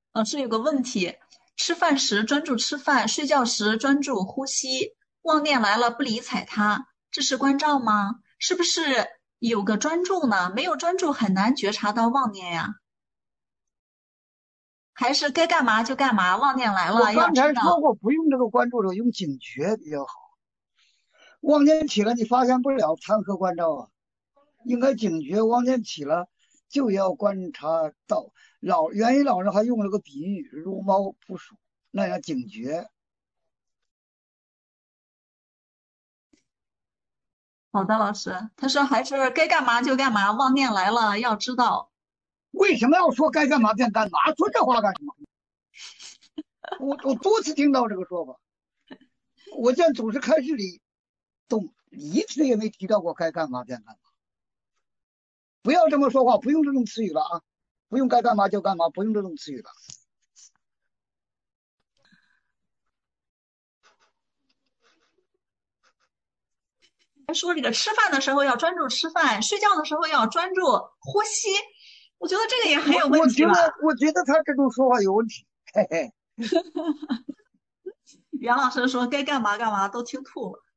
老师有个问题，吃饭时专注吃饭，睡觉时专注呼吸，妄念来了不理睬它，这是关照吗？是不是有个专注呢？没有专注很难觉察到妄念呀。还是该干嘛就干嘛，妄念来了要我刚知道。 才说过，不用这个关注了，用警觉比较好。妄念起了，你发现不了，谈何关照啊？应该警觉，妄念起了就要观察到。元一老师还用了个比喻，如猫扑鼠，那样警觉。 好的，老师，他说还是该干嘛就干嘛，妄念来了要知道。 为什么要说该干嘛便干嘛？说这话干什么？我多次听到这个说法，我见组织开示里都一次也没提到过该干嘛便干嘛。不要这么说话，不用这种词语了啊！不用该干嘛就干嘛，不用这种词语了。 还说这个吃饭的时候要专注吃饭，睡觉的时候要专注呼吸，我觉得这个也很我有问题吧。 我觉得，我觉得他这种说话有问题。嘿嘿。 杨老师说该干嘛干嘛都听吐了。